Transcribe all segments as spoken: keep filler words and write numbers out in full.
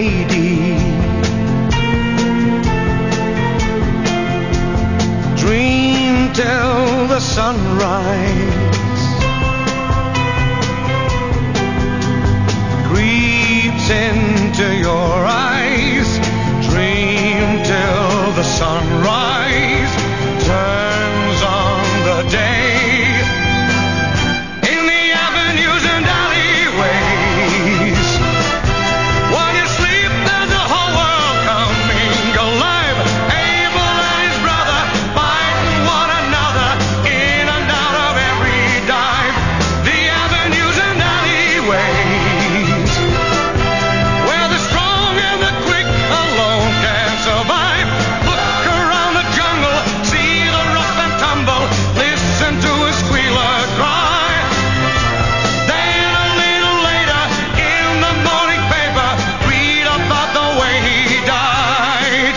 lady. Dream till the sunrise creeps into your eyes. Dream till the sunrise turns on the day. In the avenues and alleyways, while you sleep, there's a whole world coming alive. Abel and his brother fighting one another in and out of every dive. The avenues and alleyways, where the strong and the quick alone can survive. Look around the jungle, see the rough and tumble, listen to a squealer cry. Then a little later, in the morning paper, read about the way he died.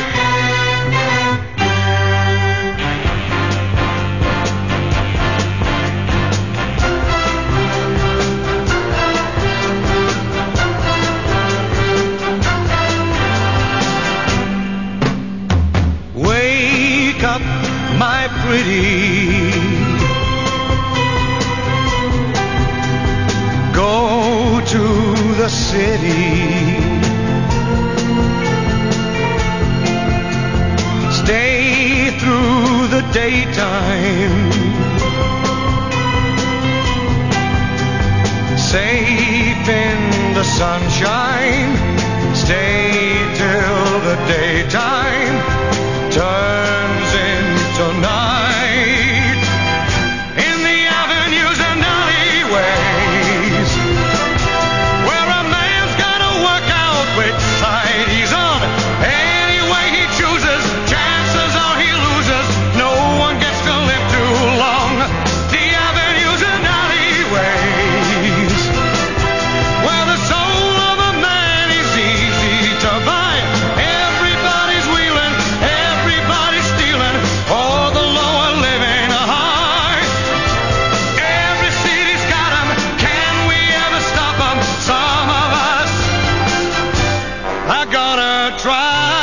Wake up, my pretty. Go to the city. Stay through the daytime. Safe in the sunshine. Stay till the daytime turns into night. In the avenues and alleyways, where a man's gotta work out which side he's on. Any way he chooses, chances are he loses. No one gets to live too long. The avenues and alleyways, where the soul of a man is easy to buy. Everybody's wheeling, everybody's stealing, all the lower living high. Every city's got 'em, can we ever stop 'em? Some of us are gonna try.